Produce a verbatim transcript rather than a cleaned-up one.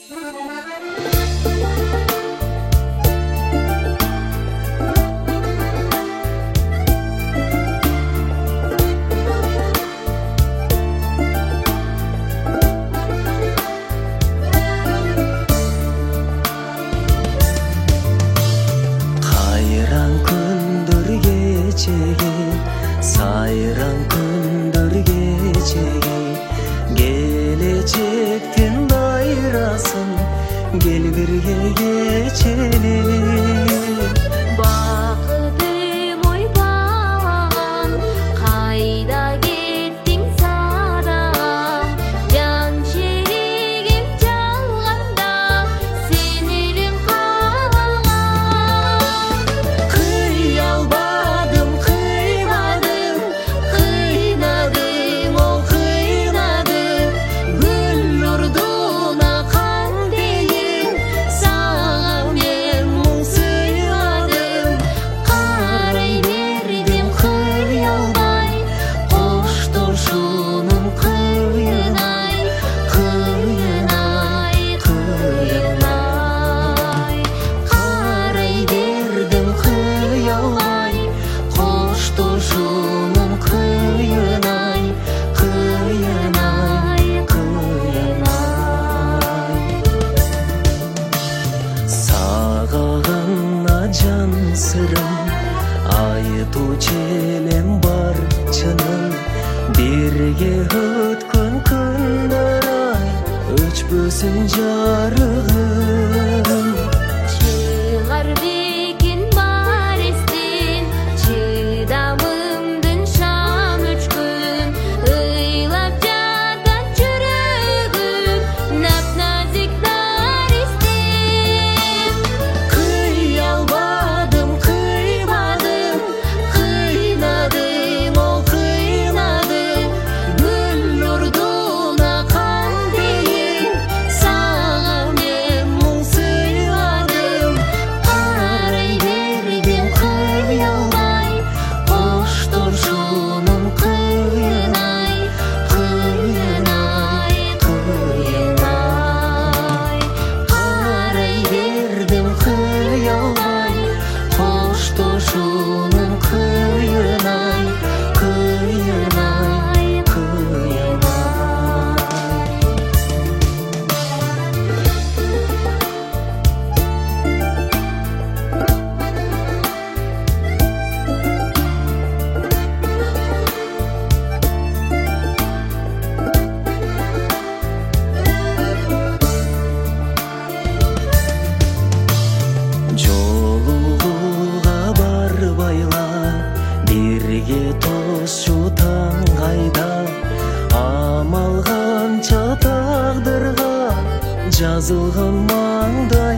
Сайран күндөр кечеге келечектен айрасын кел бирге кечели бакытым ойбаган кайда кеттиң сарам жан шеригим жалганда сен элең калаган кый албадым кыйнадым кыйнадым о кыйнадым гүл нурдуна кандейин сага мен муң сыйладым карай бердим кый албай коштошуунун кыйынай кыйынай кыйынай карай бердим кый албай коштошуунун кыйынай кыйынай кыйынай сага гана жан сырым айтуучу элем бар чыным бирге өткөн күндөр ай өчпөсүн жарыгым чыгар бекин бар эстен чыдамымдын шам өчкөн ыйлап жатат жүрөгүм нап-назик наристен кый албадым кыймадым кыйнадым о кыйнадым гүл нурдуна кандейин сага мен муң сыйладым карай бердим кый албай коштошуунун кыйынай кыйынай кыйынай карай бердим кый албай коштошуунун кыйынай кыйынай кыйынай жолугууга барбайла бирге тосчу таң кайда амал канча тагдырга жазылган маңда